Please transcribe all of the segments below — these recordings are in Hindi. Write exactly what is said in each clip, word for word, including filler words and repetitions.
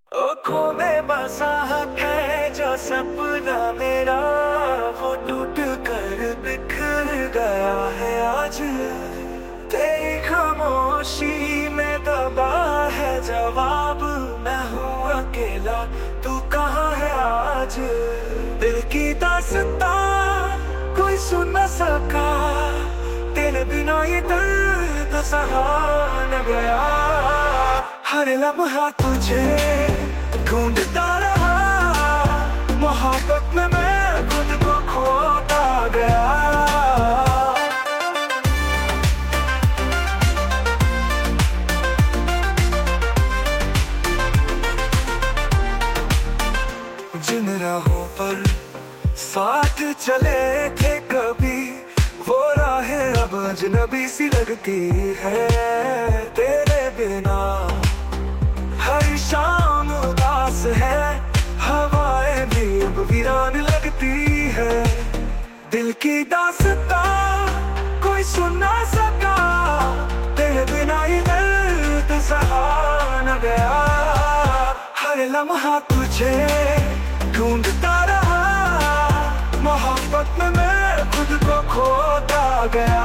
आँखों में बसा है जो सपना मेरा, वो टूट कर बिखर गया है आज। तेरी खामोशी में दबा है जवाब, मैं हूँ अकेला, तू कहाँ है आज। दिल की दास्तां कोई सुन न सका, तेरे बिना ये दर्द सहा न गया। हर लम्हा तुझे ढूंढता रहा, मोहब्बत में मैं खुद को खोता गया। जिन राहों पर साथ चले थे कभी, वो राहें अब अजनबी सी लगती है। तेरे बिना हर शाम उदास है, हवाएं भी अब वीरान लगती है। दिल की दास्तां कोई सुन ना सका, तेरे बिना ये दर्द सहा न गया। हर लम्हा तुझे ढूंढता रहा, मोहब्बत में मैं खुद को खोता गया।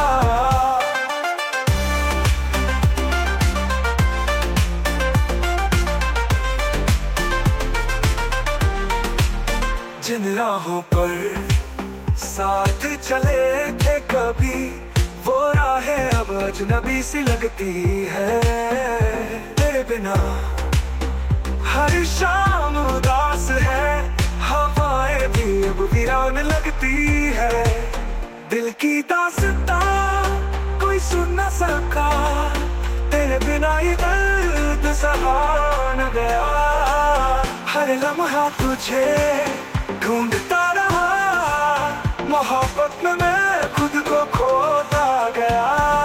जिन राहों पर साथ चले थे कभी, वो राहें अब अजनबी सी लगती है। तेरे बिना हर शाम उदास है, हवाएं भी अब वीरान लगती है। दिल की दास्तां कोई सुन न सका, तेरे बिना ये दर्द सहा न गया। हर लम्हा तुझे ढूंढता रहा, मोहब्बत में मैं खुद को खोता गया।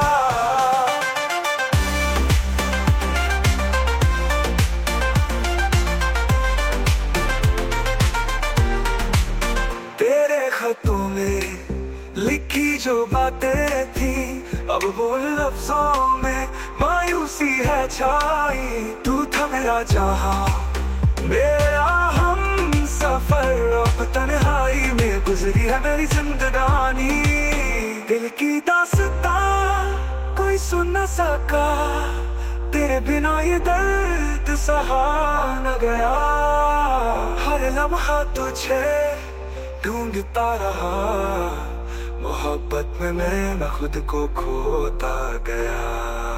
तेरे खतों में लिखी जो बातें थी, अब वो लफ्जों में मायूसी है छाई। तू था मेरा जहां, मेरा हम सफर, अब तन्हाई में गुजरी है मेरी जिंदगानी। दिल की दास्तां कोई सुन न सका, तेरे बिना ये दर्द सहा न गया। हर लम्हा तुझे ढूंढता रहा, मोहब्बत में मैं खुद को खोता गया।